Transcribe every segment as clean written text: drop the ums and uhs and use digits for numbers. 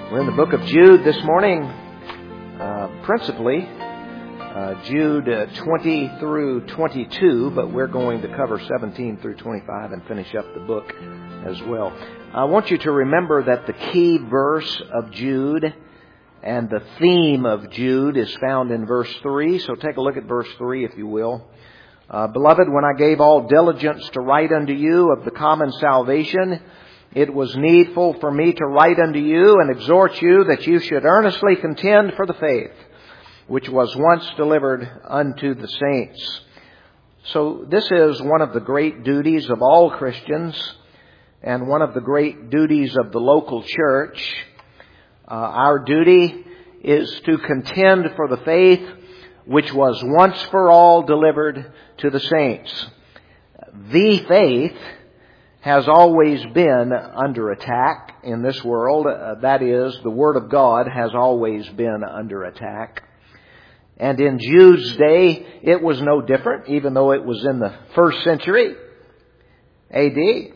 We're in the book of Jude this morning, principally Jude 20 through 22, but we're going to cover 17 through 25 and finish up the book as well. I want you to remember that the key verse of Jude and the theme of Jude is found in verse 3. So take a look at verse 3, if you will. Beloved, when I gave all diligence to write unto you of the common salvation, it was needful for me to write unto you and exhort you that you should earnestly contend for the faith which was once delivered unto the saints. So this is one of the great duties of all Christians and one of the great duties of the local church. Our duty is to contend for the faith which was once for all delivered to the saints. The faith has always been under attack in this world. That is, the Word of God has always been under attack. And in Jude's day, it was no different, even though it was in the 1st century A.D.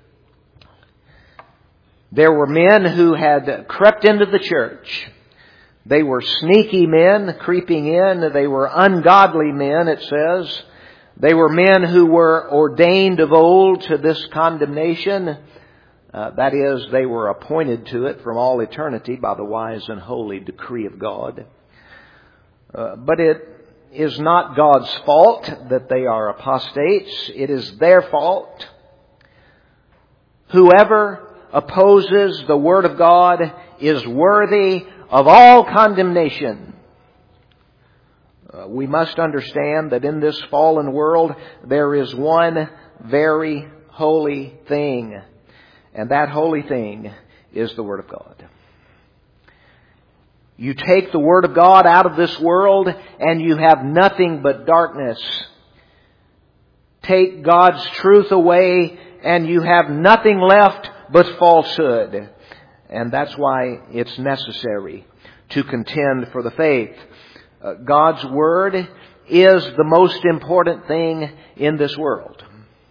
There were men who had crept into the church. They were sneaky men creeping in. They were ungodly men, it says. They were men who were ordained of old to this condemnation. That is, they were appointed to it from all eternity by the wise and holy decree of God. But it is not God's fault that they are apostates. It is their fault. Whoever opposes the Word of God is worthy of all condemnation. We must understand that in this fallen world there is one very holy thing, and that holy thing is the Word of God. You take the Word of God out of this world and you have nothing but darkness. Take God's truth away and you have nothing left but falsehood. And that's why it's necessary to contend for the faith. God's Word is the most important thing in this world.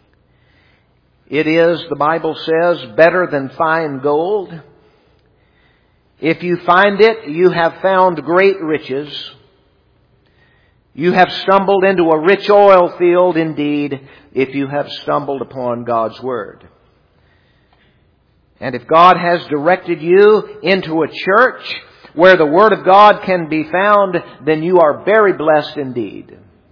It is, the Bible says, better than fine gold. If you find it, you have found great riches. You have stumbled into a rich oil field indeed, if you have stumbled upon God's Word. And if God has directed you into a church where the Word of God can be found, then you are very blessed indeed.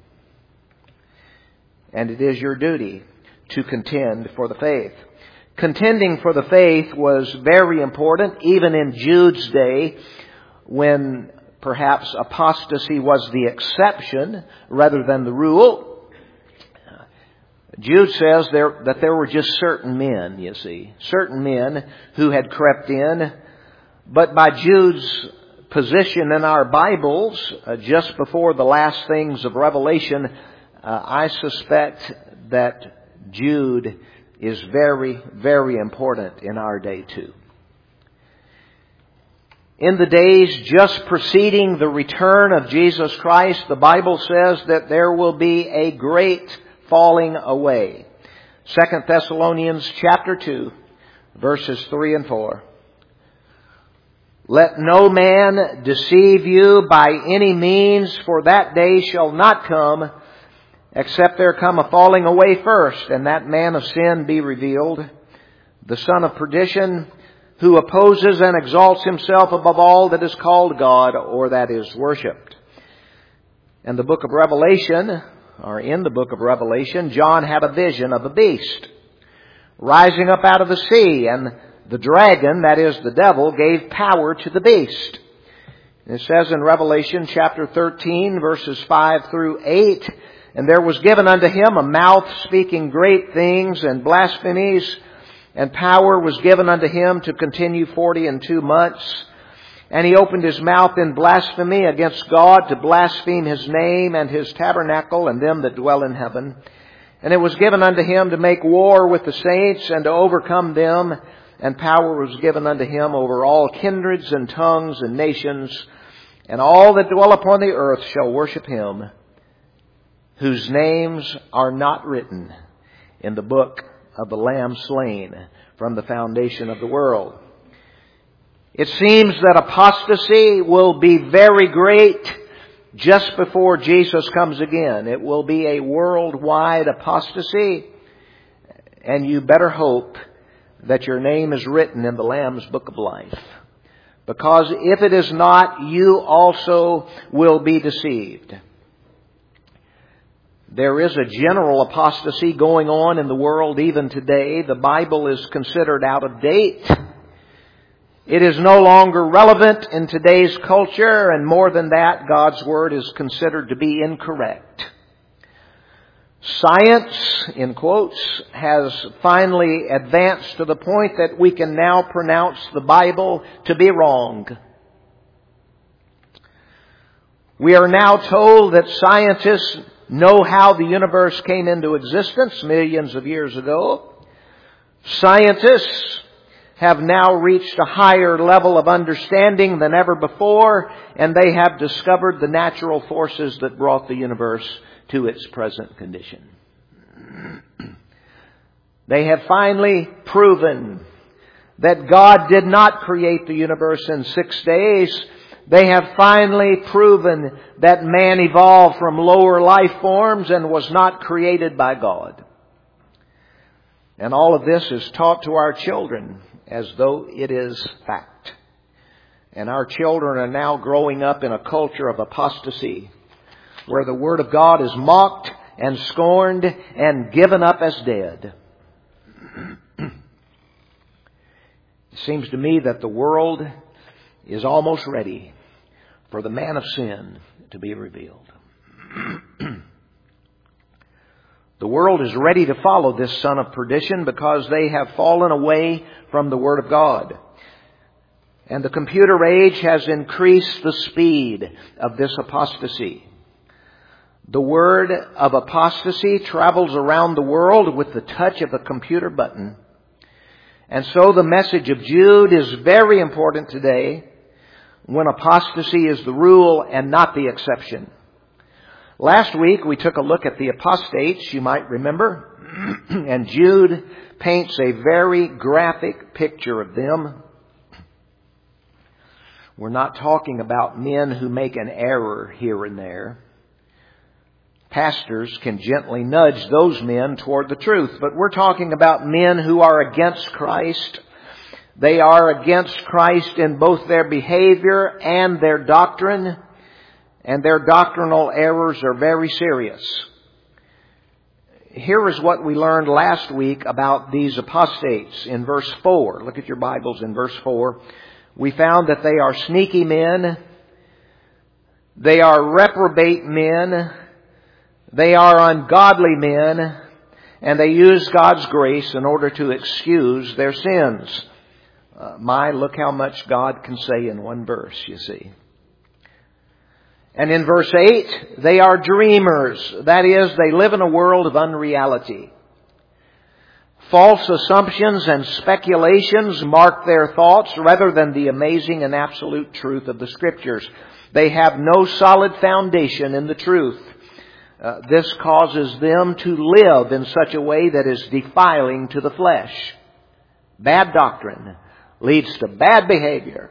And it is your duty to contend for the faith. Contending for the faith was very important, even in Jude's day, when perhaps apostasy was the exception rather than the rule. Jude says that there were just certain men, you see, certain men who had crept in. But by Jude's position in our Bibles, just before the last things of Revelation, I suspect that Jude is very, very important in our day too. In the days just preceding the return of Jesus Christ, the Bible says that there will be a great falling away. 2 Thessalonians chapter 2, verses 3 and 4. Let no man deceive you by any means, for that day shall not come, except there come a falling away first, and that man of sin be revealed, the son of perdition, who opposes and exalts himself above all that is called God or that is worshipped. In the book of Revelation, John had a vision of a beast rising up out of the sea, and the dragon, that is the devil, gave power to the beast. It says in Revelation chapter 13, verses 5 through 8, and there was given unto him a mouth speaking great things and blasphemies, and power was given unto him to continue 42 months. And he opened his mouth in blasphemy against God, to blaspheme His name and His tabernacle and them that dwell in heaven. And it was given unto him to make war with the saints and to overcome them. And power was given unto him over all kindreds and tongues and nations. And all that dwell upon the earth shall worship him, whose names are not written in the book of the Lamb slain from the foundation of the world. It seems that apostasy will be very great just before Jesus comes again. It will be a worldwide apostasy, and you better hope that your name is written in the Lamb's Book of Life. Because if it is not, you also will be deceived. There is a general apostasy going on in the world even today. The Bible is considered out of date. It is no longer relevant in today's culture, and more than that, God's Word is considered to be incorrect. Science, in quotes, has finally advanced to the point that we can now pronounce the Bible to be wrong. We are now told that scientists know how the universe came into existence millions of years ago. Scientists have now reached a higher level of understanding than ever before, and they have discovered the natural forces that brought the universe to its present condition. They have finally proven that God did not create the universe in 6 days. They have finally proven that man evolved from lower life forms and was not created by God. And all of this is taught to our children as though it is fact. And our children are now growing up in a culture of apostasy, where the Word of God is mocked and scorned and given up as dead. It seems to me that the world is almost ready for the man of sin to be revealed. The world is ready to follow this son of perdition because they have fallen away from the Word of God. And the computer age has increased the speed of this apostasy. The word of apostasy travels around the world with the touch of a computer button. And so the message of Jude is very important today, when apostasy is the rule and not the exception. Last week we took a look at the apostates, you might remember, and Jude paints a very graphic picture of them. We're not talking about men who make an error here and there. Pastors can gently nudge those men toward the truth, but we're talking about men who are against Christ. They are against Christ in both their behavior and their doctrine, and their doctrinal errors are very serious. Here is what we learned last week about these apostates in verse 4. Look at your Bibles in verse 4. We found that they are sneaky men, they are reprobate men, they are ungodly men, and they use God's grace in order to excuse their sins. Look how much God can say in one verse, you see. And in verse 8, they are dreamers. That is, they live in a world of unreality. False assumptions and speculations mark their thoughts rather than the amazing and absolute truth of the Scriptures. They have no solid foundation in the truth. This causes them to live in such a way that is defiling to the flesh. Bad doctrine leads to bad behavior.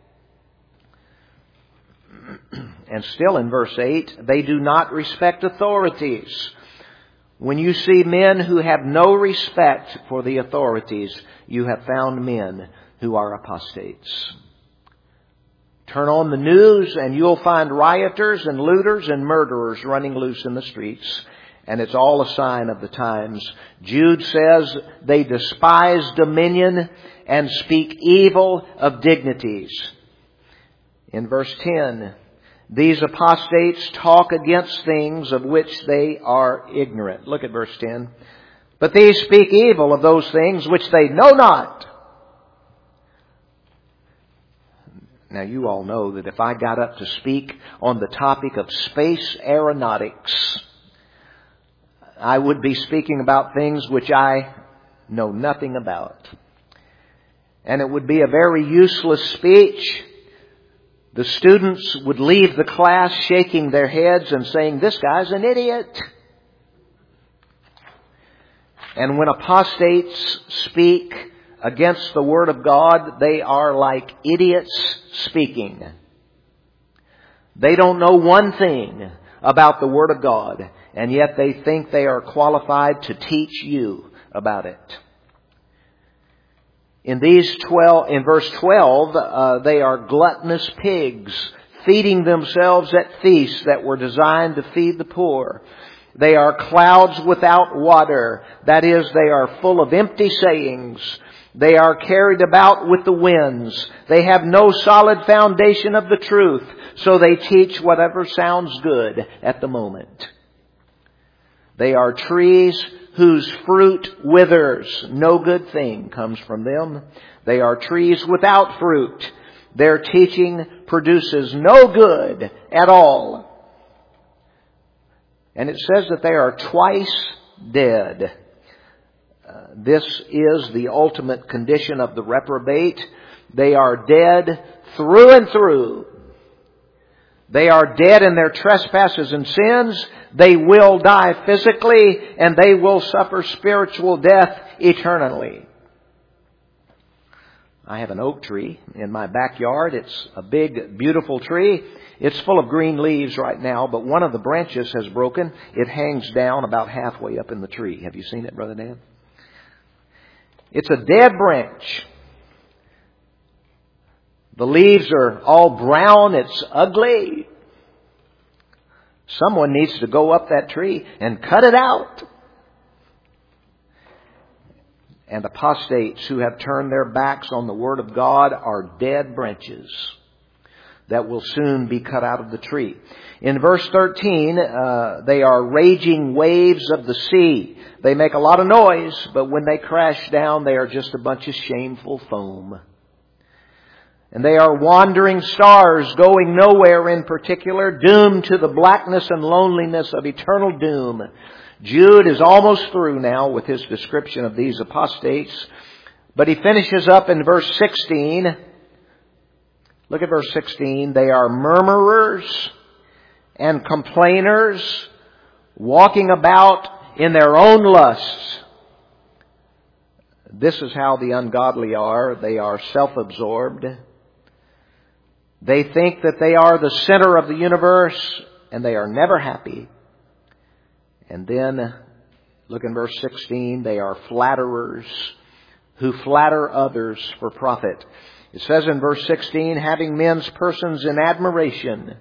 And still in verse 8, they do not respect authorities. When you see men who have no respect for the authorities, you have found men who are apostates. Turn on the news and you'll find rioters and looters and murderers running loose in the streets. And it's all a sign of the times. Jude says they despise dominion and speak evil of dignities. In verse 10, these apostates talk against things of which they are ignorant. Look at verse 10. But these speak evil of those things which they know not. Now you all know that if I got up to speak on the topic of space aeronautics, I would be speaking about things which I know nothing about. And it would be a very useless speech. The students would leave the class shaking their heads and saying, "This guy's an idiot." And when apostates speak against the Word of God, they are like idiots speaking. They don't know one thing about the Word of God, and yet they think they are qualified to teach you about it. In verse 12, they are gluttonous pigs, feeding themselves at feasts that were designed to feed the poor. They are clouds without water. That is, they are full of empty sayings. They are carried about with the winds. They have no solid foundation of the truth, so they teach whatever sounds good at the moment. They are trees whose fruit withers. No good thing comes from them. They are trees without fruit. Their teaching produces no good at all. And it says that they are twice dead. This is the ultimate condition of the reprobate. They are dead through and through. They are dead in their trespasses and sins. They will die physically, and they will suffer spiritual death eternally. I have an oak tree in my backyard. It's a big, beautiful tree. It's full of green leaves right now, but one of the branches has broken. It hangs down about halfway up in the tree. Have you seen it, Brother Dan? It's a dead branch. The leaves are all brown. It's ugly. Someone needs to go up that tree and cut it out. And apostates who have turned their backs on the Word of God are dead branches that will soon be cut out of the tree. In verse 13, they are raging waves of the sea. They make a lot of noise, but when they crash down, they are just a bunch of shameful foam. And they are wandering stars going nowhere in particular, doomed to the blackness and loneliness of eternal doom. Jude is almost through now with his description of these apostates, but he finishes up in verse 16. Look at verse 16. They are murmurers and complainers, walking about in their own lusts. This is how the ungodly are. They are self-absorbed. They think that they are the center of the universe, and they are never happy. And then, look in verse 16, they are flatterers who flatter others for profit. It says in verse 16, having men's persons in admiration.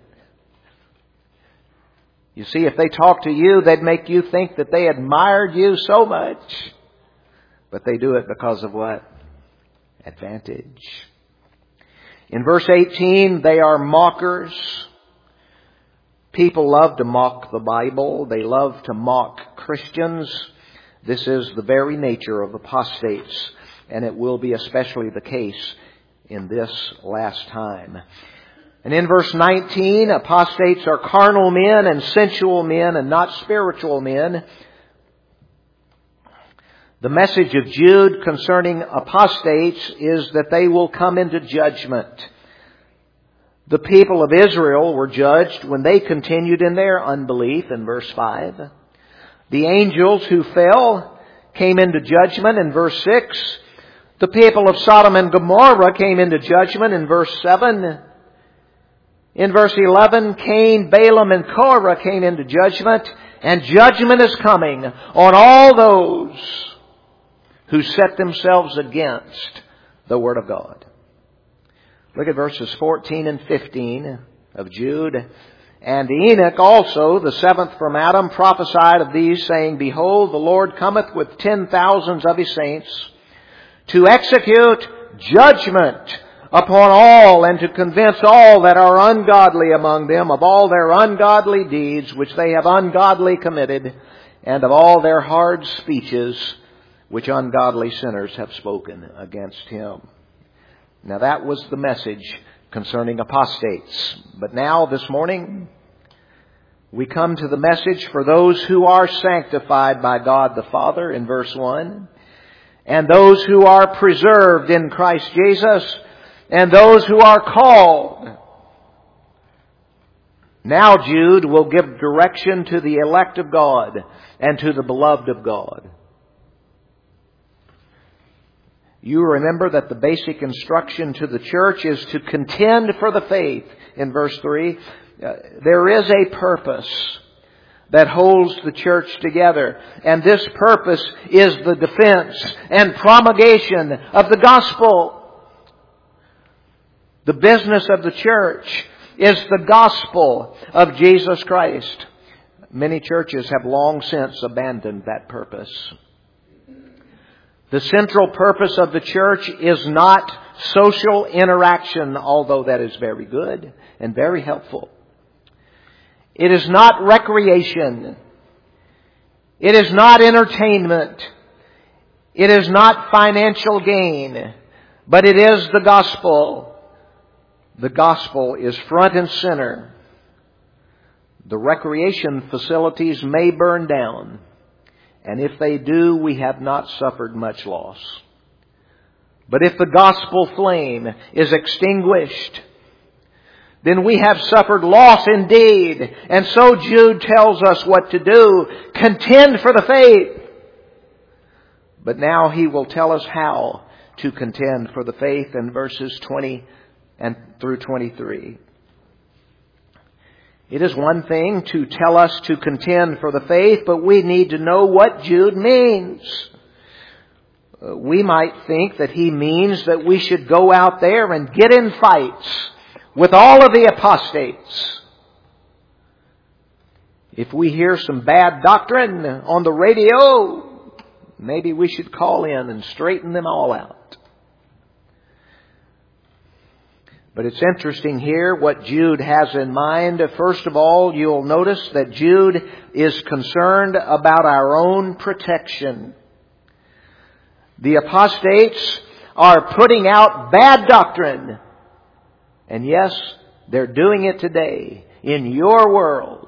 You see, if they talk to you, they'd make you think that they admired you so much. But they do it because of what? Advantage. In verse 18, they are mockers. People love to mock the Bible. They love to mock Christians. This is the very nature of apostates, and it will be especially the case in this last time. And in verse 19, apostates are carnal men and sensual men and not spiritual men. The message of Jude concerning apostates is that they will come into judgment. The people of Israel were judged when they continued in their unbelief in verse 5. The angels who fell came into judgment in verse 6. The people of Sodom and Gomorrah came into judgment in verse 7. In verse 11, Cain, Balaam, and Korah came into judgment. And judgment is coming on all those who set themselves against the Word of God. Look at verses 14 and 15 of Jude. And Enoch also, the seventh from Adam, prophesied of these, saying, Behold, the Lord cometh with 10,000s of his saints to execute judgment upon all, and to convince all that are ungodly among them of all their ungodly deeds which they have ungodly committed, and of all their hard speeches which ungodly sinners have spoken against him. Now that was the message concerning apostates. But now, this morning, we come to the message for those who are sanctified by God the Father in verse 1, and those who are preserved in Christ Jesus, and those who are called. Now Jude will give direction to the elect of God and to the beloved of God. You remember that the basic instruction to the church is to contend for the faith. In verse 3, there is a purpose that holds the church together. And this purpose is the defense and promulgation of the gospel. The business of the church is the gospel of Jesus Christ. Many churches have long since abandoned that purpose. The central purpose of the church is not social interaction, although that is very good and very helpful. It is not recreation. It is not entertainment. It is not financial gain. But it is the gospel. The gospel is front and center. The recreation facilities may burn down. And if they do, we have not suffered much loss. But if the gospel flame is extinguished, then we have suffered loss indeed. And so Jude tells us what to do. Contend for the faith. But now he will tell us how to contend for the faith in verses 20 and through 23. It is one thing to tell us to contend for the faith, but we need to know what Jude means. We might think that he means that we should go out there and get in fights with all of the apostates. If we hear some bad doctrine on the radio, maybe we should call in and straighten them all out. But it's interesting here what Jude has in mind. First of all, you'll notice that Jude is concerned about our own protection. The apostates are putting out bad doctrine. And yes, they're doing it today in your world.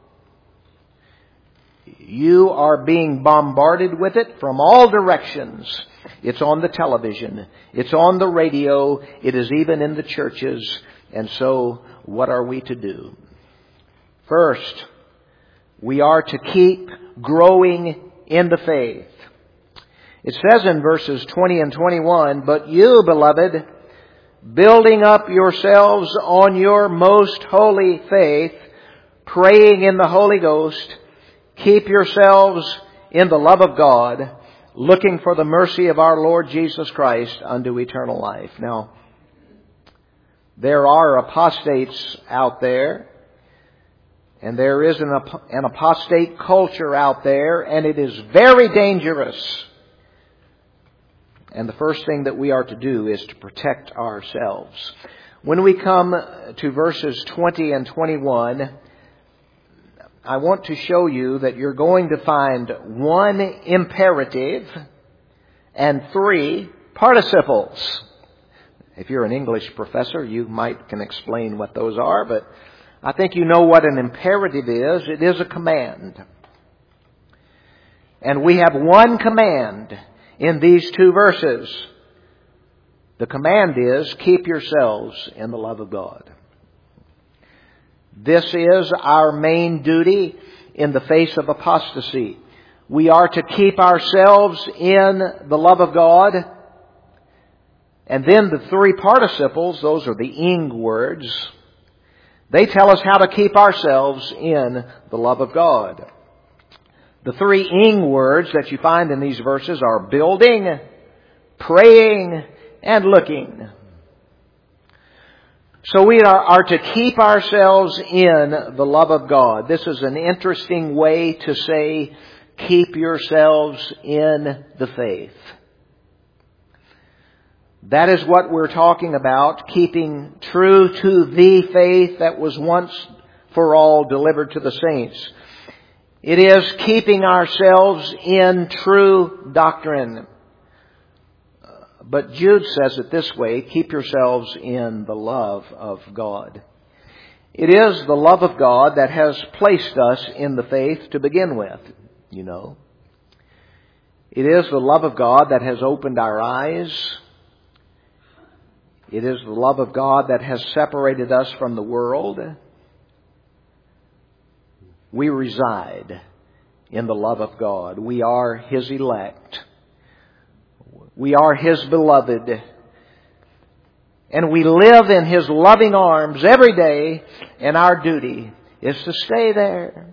You are being bombarded with it from all directions. It's on the television. It's on the radio. It is even in the churches. And so, what are we to do? First, we are to keep growing in the faith. It says in verses 20 and 21, "But you, beloved, building up yourselves on your most holy faith, praying in the Holy Ghost, keep yourselves in the love of God, looking for the mercy of our Lord Jesus Christ unto eternal life." Now, there are apostates out there, and there is an apostate culture out there, and it is very dangerous. And the first thing that we are to do is to protect ourselves. When we come to verses 20 and 21, I want to show you that you're going to find one imperative and three participles. If you're an English professor, you can explain what those are, but I think you know what an imperative is. It is a command. And we have one command in these two verses. The command is, keep yourselves in the love of God. This is our main duty in the face of apostasy. We are to keep ourselves in the love of God. And then the three participles, those are the ing words, they tell us how to keep ourselves in the love of God. The three ing words that you find in these verses are building, praying, and looking. So we are to keep ourselves in the love of God. This is an interesting way to say, keep yourselves in the faith. That is what we're talking about, keeping true to the faith that was once for all delivered to the saints. It is keeping ourselves in true doctrine. But Jude says it this way, keep yourselves in the love of God. It is the love of God that has placed us in the faith to begin with, you know. It is the love of God that has opened our eyes. It is the love of God that has separated us from the world. We reside in the love of God. We are His elect. We are His beloved. And we live in His loving arms every day, and our duty is to stay there.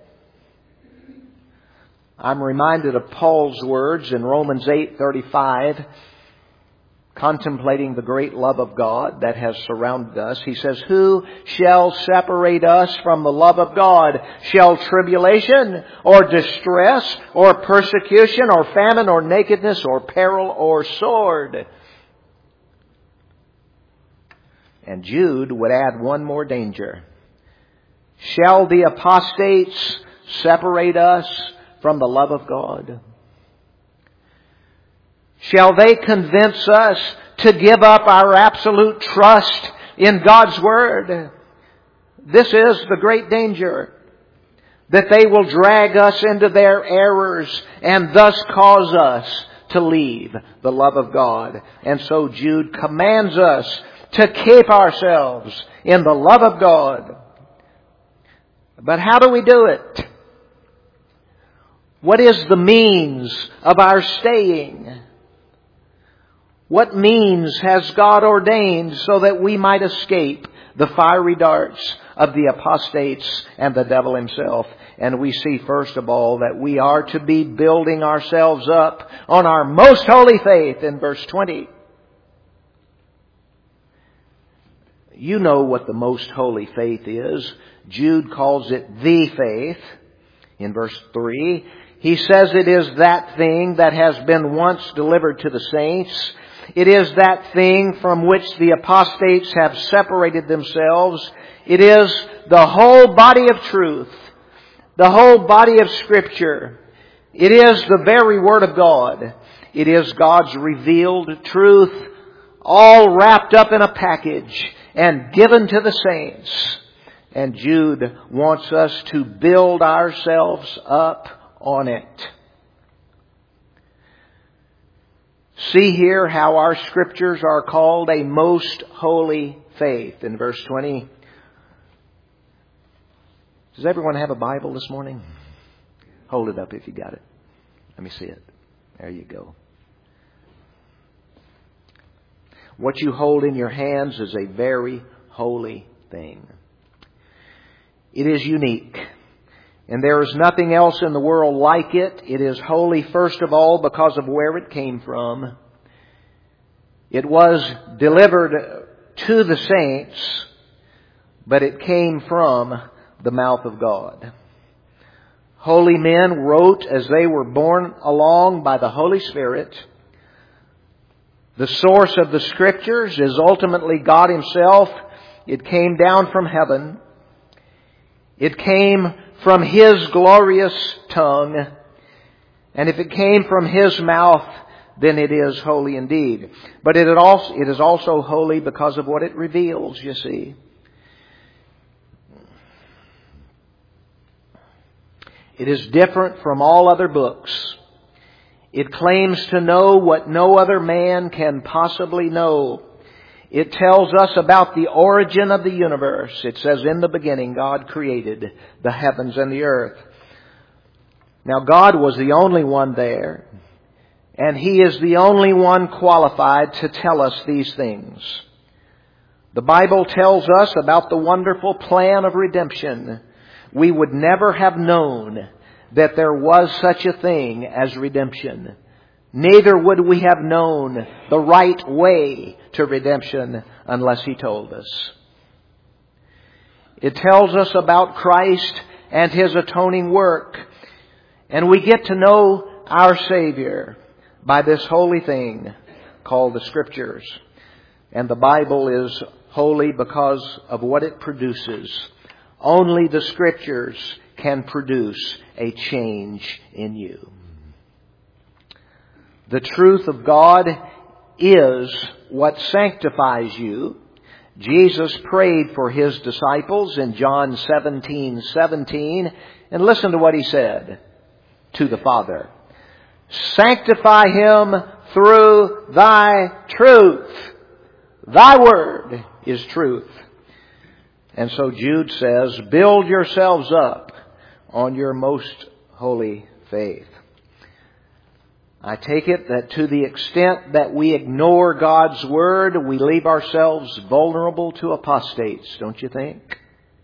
I'm reminded of Paul's words in Romans 8:35, contemplating the great love of God that has surrounded us. He says, "Who shall separate us from the love of God? Shall tribulation or distress or persecution or famine or nakedness or peril or sword?" And Jude would add one more danger. "Shall the apostates separate us from the love of God? Shall they convince us to give up our absolute trust in God's Word?" This is the great danger, that they will drag us into their errors and thus cause us to leave the love of God. And so Jude commands us to keep ourselves in the love of God. But how do we do it? What is the means of our staying? What means has God ordained so that we might escape the fiery darts of the apostates and the devil himself? And we see, first of all, that we are to be building ourselves up on our most holy faith in verse 20. You know what the most holy faith is. Jude calls it the faith. In verse 3, he says it is that thing that has been once delivered to the saints. It is that thing from which the apostates have separated themselves. It is the whole body of truth, the whole body of Scripture. It is the very Word of God. It is God's revealed truth, all wrapped up in a package and given to the saints. And Jude wants us to build ourselves up on it. See here how our Scriptures are called a most holy faith. In verse 20. Does everyone have a Bible this morning? Hold it up if you got it. Let me see it. There you go. What you hold in your hands is a very holy thing. It is unique. And there is nothing else in the world like it. It is holy, first of all, because of where it came from. It was delivered to the saints, but it came from the mouth of God. Holy men wrote as they were borne along by the Holy Spirit. The source of the Scriptures is ultimately God Himself. It came down from heaven. It came from His glorious tongue. And if it came from His mouth, then it is holy indeed. But it is also holy because of what it reveals, you see. It is different from all other books. It claims to know what no other man can possibly know. It tells us about the origin of the universe. It says, "In the beginning, God created the heavens and the earth." Now, God was the only one there, and He is the only one qualified to tell us these things. The Bible tells us about the wonderful plan of redemption. We would never have known that there was such a thing as redemption. Neither would we have known the right way to redemption unless He told us. It tells us about Christ and His atoning work. And we get to know our Savior by this holy thing called the Scriptures. And the Bible is holy because of what it produces. Only the Scriptures can produce a change in you. The truth of God is what sanctifies you. Jesus prayed for His disciples in John 17:17. And listen to what He said to the Father. "Sanctify him through Thy truth. Thy word is truth." And so Jude says, build yourselves up on your most holy faith. I take it that to the extent that we ignore God's Word, we leave ourselves vulnerable to apostates, don't you think?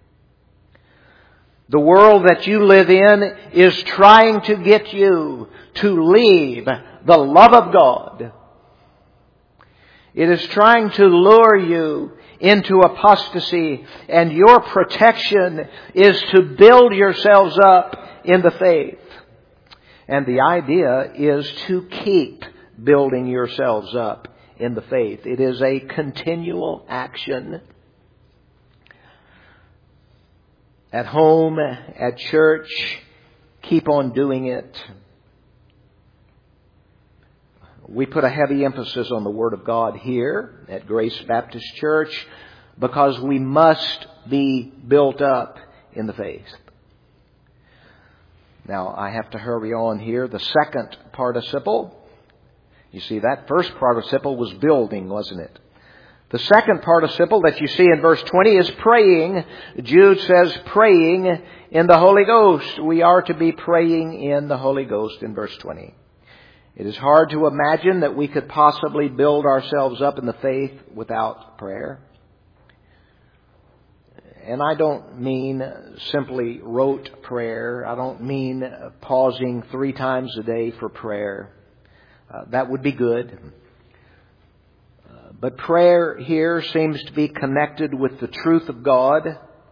The world that you live in is trying to get you to leave the love of God. It is trying to lure you into apostasy, and your protection is to build yourselves up in the faith. And the idea is to keep building yourselves up in the faith. It is a continual action. At home, at church, keep on doing it. We put a heavy emphasis on the Word of God here at Grace Baptist Church because we must be built up in the faith. Now, I have to hurry on here. The second participle, you see, that first participle was building, wasn't it? The second participle that you see in verse 20 is praying. Jude says praying in the Holy Ghost. We are to be praying in the Holy Ghost in verse 20. It is hard to imagine that we could possibly build ourselves up in the faith without prayer. And I don't mean simply rote prayer. I don't mean pausing 3 times a day for prayer. That would be good. But prayer here seems to be connected with the truth of God.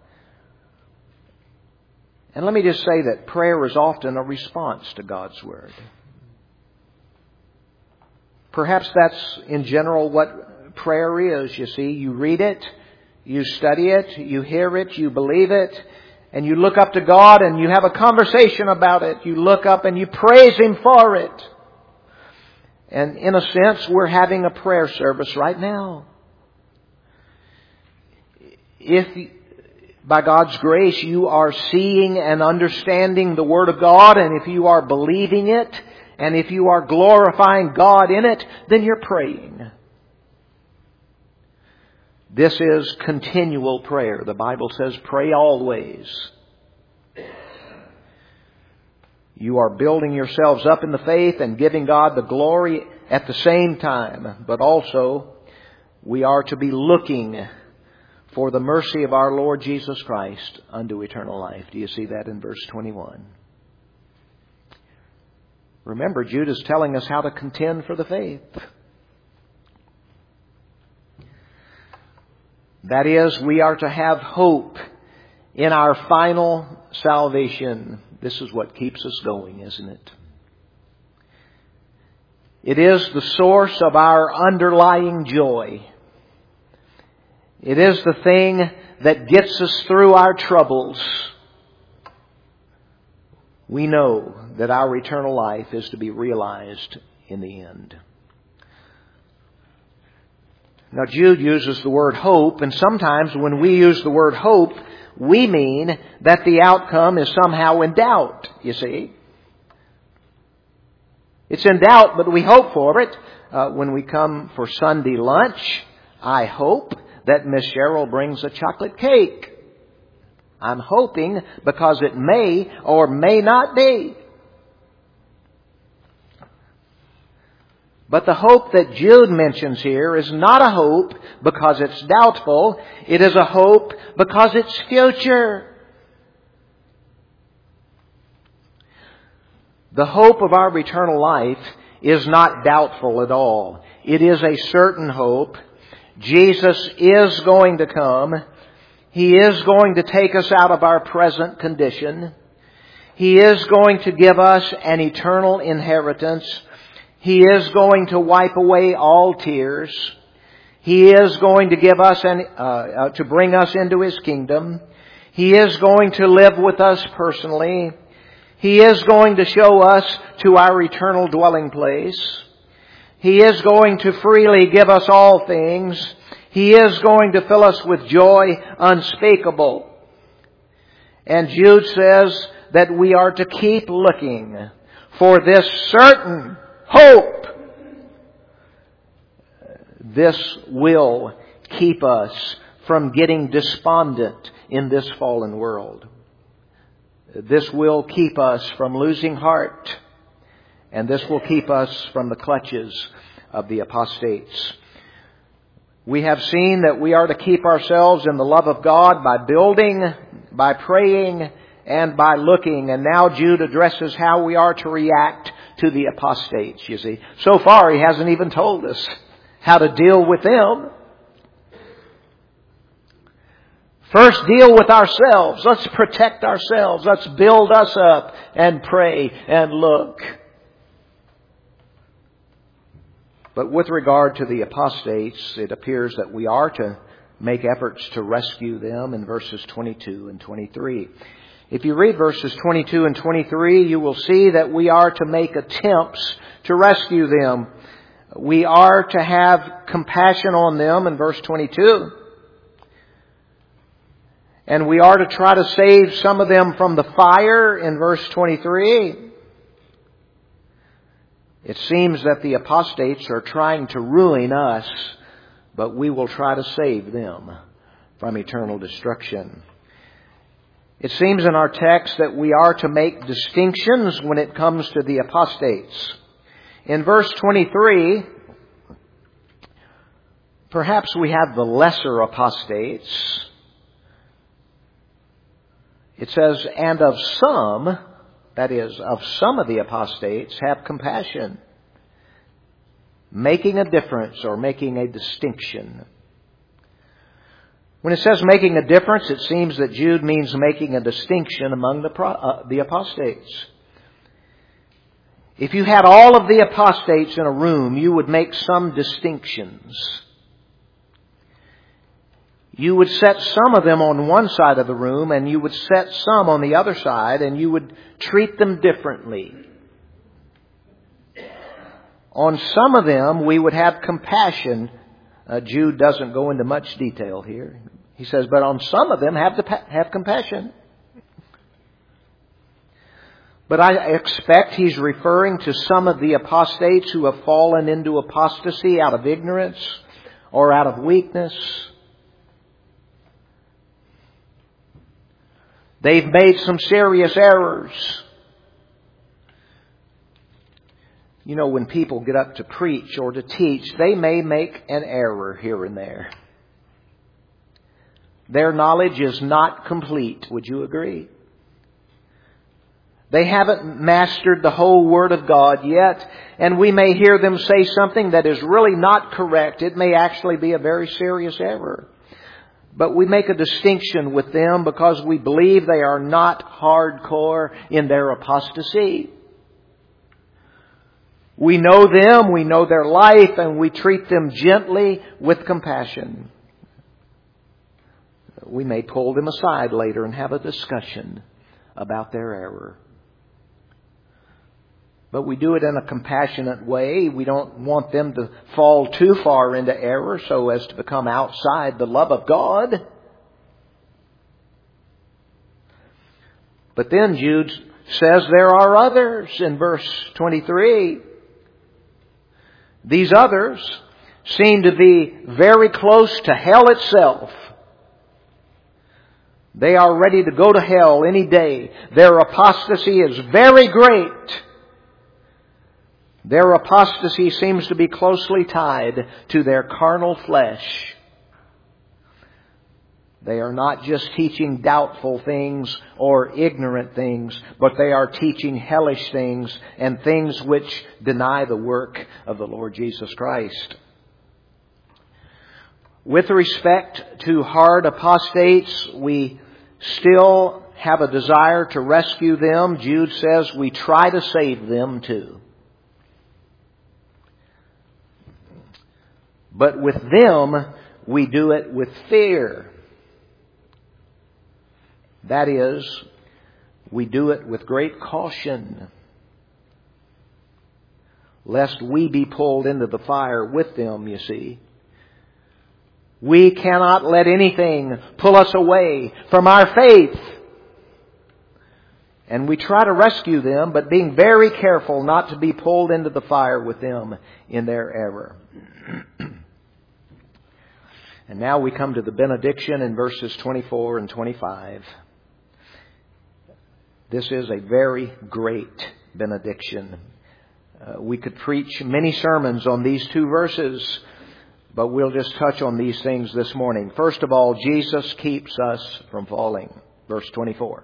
And let me just say that prayer is often a response to God's Word. Perhaps that's in general what prayer is, you see. You read it, you study it, you hear it, you believe it, and you look up to God and you have a conversation about it. You look up and you praise Him for it. And in a sense, we're having a prayer service right now. If by God's grace you are seeing and understanding the Word of God, and if you are believing it, and if you are glorifying God in it, then you're praying. This is continual prayer. The Bible says pray always. You are building yourselves up in the faith and giving God the glory at the same time. But also, we are to be looking for the mercy of our Lord Jesus Christ unto eternal life. Do you see that in verse 21? Remember, Jude is telling us how to contend for the faith. That is, we are to have hope in our final salvation. This is what keeps us going, isn't it? It is the source of our underlying joy. It is the thing that gets us through our troubles. We know that our eternal life is to be realized in the end. Now, Jude uses the word hope, and sometimes when we use the word hope, we mean that the outcome is somehow in doubt, you see. It's in doubt, but we hope for it. When we come for Sunday lunch, I hope that Miss Cheryl brings a chocolate cake. I'm hoping because it may or may not be. But the hope that Jude mentions here is not a hope because it's doubtful. It is a hope because it's future. The hope of our eternal life is not doubtful at all. It is a certain hope. Jesus is going to come. He is going to take us out of our present condition. He is going to give us an eternal inheritance. He is going to wipe away all tears. He is going to give us to bring us into His kingdom. He is going to live with us personally. He is going to show us to our eternal dwelling place. He is going to freely give us all things. He is going to fill us with joy unspeakable. And Jude says that we are to keep looking for this certain hope. This will keep us from getting despondent in this fallen world. This will keep us from losing heart And this will keep us from the clutches of the apostates. We have seen that we are to keep ourselves in the love of God by building, by praying, and by looking. And now Jude addresses how we are to react to the apostates, you see. So far, he hasn't even told us how to deal with them. First, deal with ourselves. Let's protect ourselves. Let's build us up and pray and look. But with regard to the apostates, it appears that we are to make efforts to rescue them in verses 22 and 23. If you read verses 22 and 23, you will see that we are to make attempts to rescue them. We are to have compassion on them in verse 22. And we are to try to save some of them from the fire in verse 23. It seems that the apostates are trying to ruin us, but we will try to save them from eternal destruction. It seems in our text that we are to make distinctions when it comes to the apostates. In verse 23, perhaps we have the lesser apostates. It says, and of some, that is, of some of the apostates, have compassion, making a difference or making a distinction. When it says making a difference, it seems that Jude means making a distinction among the apostates. If you had all of the apostates in a room, you would make some distinctions. You would set some of them on one side of the room and you would set some on the other side and you would treat them differently. On some of them we would have compassion. Jude doesn't go into much detail here. He says, but on some of them have compassion. But I expect he's referring to some of the apostates who have fallen into apostasy out of ignorance or out of weakness. They've made some serious errors. You know, when people get up to preach or to teach, they may make an error here and there. Their knowledge is not complete. Would you agree? They haven't mastered the whole Word of God yet, and we may hear them say something that is really not correct. It may actually be a very serious error. But we make a distinction with them because we believe they are not hardcore in their apostasy. We know them, we know their life, and we treat them gently with compassion. We may pull them aside later and have a discussion about their error. But we do it in a compassionate way. We don't want them to fall too far into error so as to become outside the love of God. But then Jude says there are others in verse 23. These others seem to be very close to hell itself. They are ready to go to hell any day. Their apostasy is very great. Their apostasy seems to be closely tied to their carnal flesh. They are not just teaching doubtful things or ignorant things, but they are teaching hellish things and things which deny the work of the Lord Jesus Christ. With respect to hard apostates, we still have a desire to rescue them. Jude says we try to save them too. But with them, we do it with fear. That is, we do it with great caution, lest we be pulled into the fire with them, you see. We cannot let anything pull us away from our faith. And we try to rescue them, but being very careful not to be pulled into the fire with them in their error. And now we come to the benediction in verses 24 and 25. This is a very great benediction. We could preach many sermons on these two verses, but we'll just touch on these things this morning. First of all, Jesus keeps us from falling. Verse 24.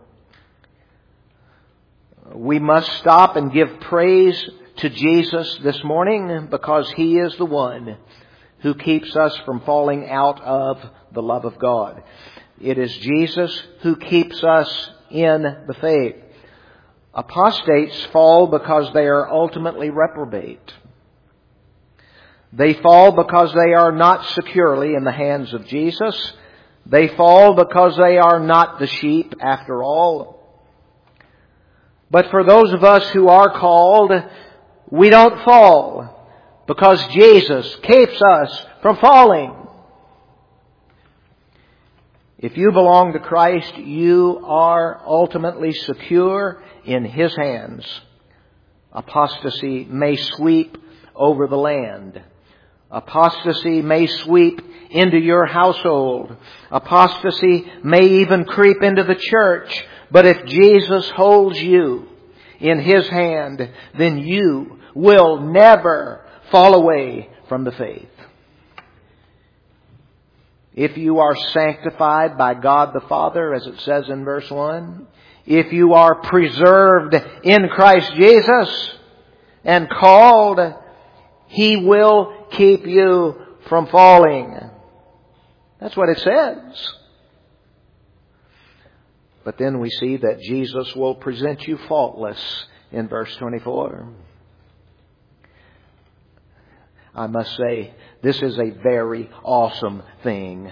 We must stop and give praise to Jesus this morning because He is the one who keeps us from falling out of the love of God. It is Jesus who keeps us in the faith. Apostates fall because they are ultimately reprobate. They fall because they are not securely in the hands of Jesus. They fall because they are not the sheep after all. But for those of us who are called, we don't fall because Jesus keeps us from falling. If you belong to Christ, you are ultimately secure in His hands. Apostasy may sweep over the land. Apostasy may sweep into your household. Apostasy may even creep into the church. But if Jesus holds you in His hand, then you will never fall away from the faith. If you are sanctified by God the Father, as it says in verse 1, if you are preserved in Christ Jesus and called, He will keep you from falling. That's what it says. But then we see that Jesus will present you faultless in verse 24. I must say, this is a very awesome thing.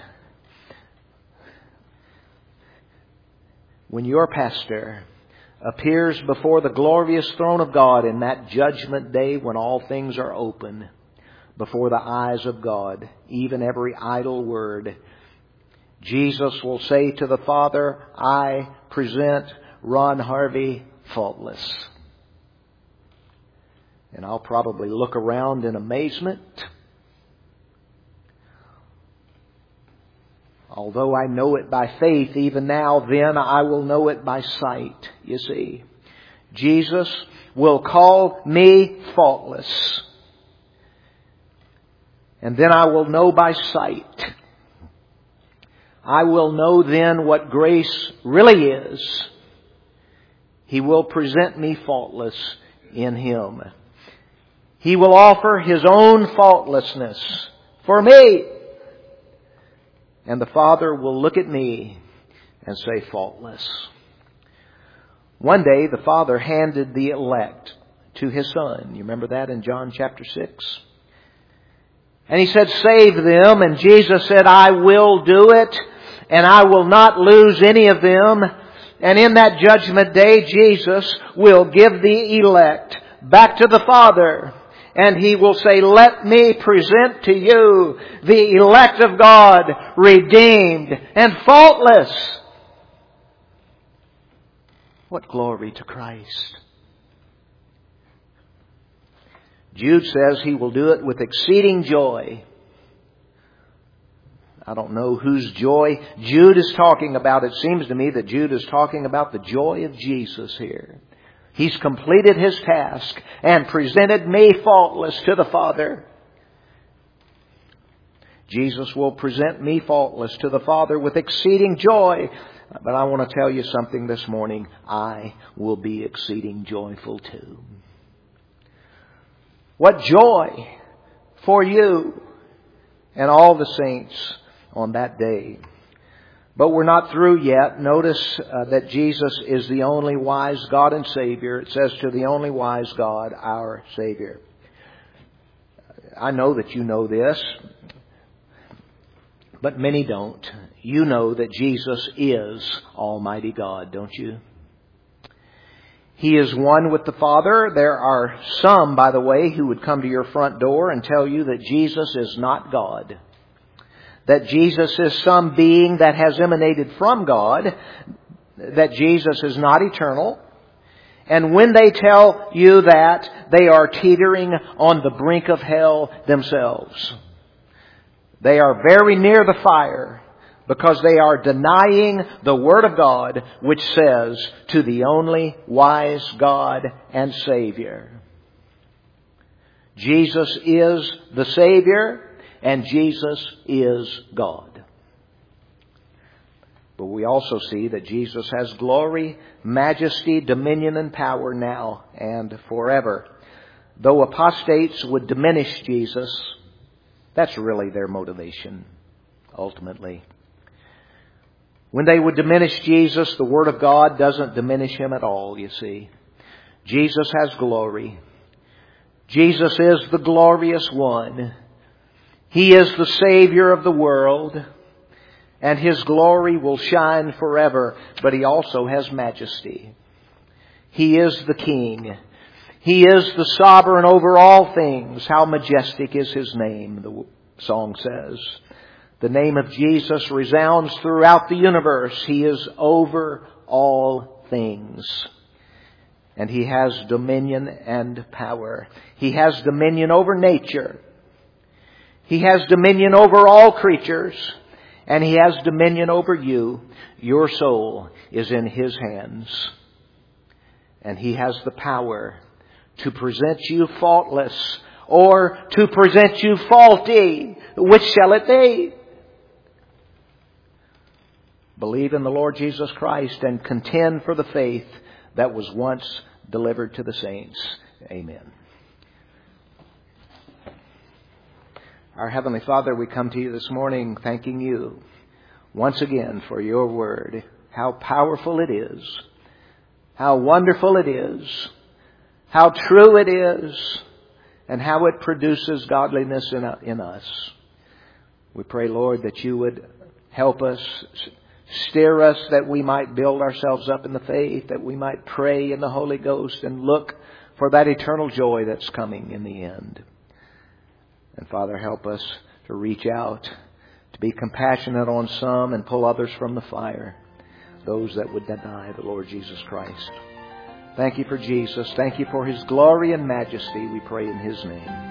When your pastor appears before the glorious throne of God in that judgment day when all things are open before the eyes of God, even every idle word, Jesus will say to the Father, I present Ron Harvey faultless. And I'll probably look around in amazement. Although I know it by faith, even now, then I will know it by sight, you see. Jesus will call me faultless. And then I will know by sight. I will know then what grace really is. He will present me faultless in Him. He will offer His own faultlessness for me. And the Father will look at me and say, faultless. One day the Father handed the elect to His Son. You remember that in John chapter 6? And He said, save them. And Jesus said, I will do it. And I will not lose any of them. And in that judgment day, Jesus will give the elect back to the Father. And He will say, let me present to you the elect of God, redeemed and faultless. What glory to Christ. Jude says He will do it with exceeding joy. I don't know whose joy Jude is talking about. It seems to me that Jude is talking about the joy of Jesus here. He's completed His task and presented me faultless to the Father. Jesus will present me faultless to the Father with exceeding joy. But I want to tell you something this morning. I will be exceeding joyful too. What joy for you and all the saints on that day. But we're not through yet. Notice that Jesus is the only wise God and Savior. It says to the only wise God, our Savior. I know that you know this, but many don't. You know that Jesus is Almighty God, don't you? He is one with the Father. There are some, by the way, who would come to your front door and tell you that Jesus is not God. That Jesus is some being that has emanated from God. That Jesus is not eternal. And when they tell you that, they are teetering on the brink of hell themselves. They are very near the fire because they are denying the Word of God, which says, to the only wise God and Savior. Jesus is the Savior, and Jesus is God. But we also see that Jesus has glory, majesty, dominion, and power now and forever. Though apostates would diminish Jesus, that's really their motivation, ultimately. When they would diminish Jesus, the Word of God doesn't diminish Him at all, you see. Jesus has glory. Jesus is the glorious one. He is the Savior of the world, and His glory will shine forever, but He also has majesty. He is the King. He is the sovereign over all things. How majestic is His name, the song says. The name of Jesus resounds throughout the universe. He is over all things. And He has dominion and power. He has dominion over nature. He has dominion over all creatures. And He has dominion over you. Your soul is in His hands. And He has the power to present you faultless or to present you faulty. Which shall it be? Believe in the Lord Jesus Christ and contend for the faith that was once delivered to the saints. Amen. Our Heavenly Father, we come to You this morning thanking You once again for Your Word. How powerful it is. How wonderful it is. How true it is. And how it produces godliness in us. We pray, Lord, that You would help us, steer us, that we might build ourselves up in the faith, that we might pray in the Holy Ghost and look for that eternal joy that's coming in the end. And Father, help us to reach out, to be compassionate on some and pull others from the fire, those that would deny the Lord Jesus Christ. Thank You for Jesus. Thank You for His glory and majesty. We pray in His name.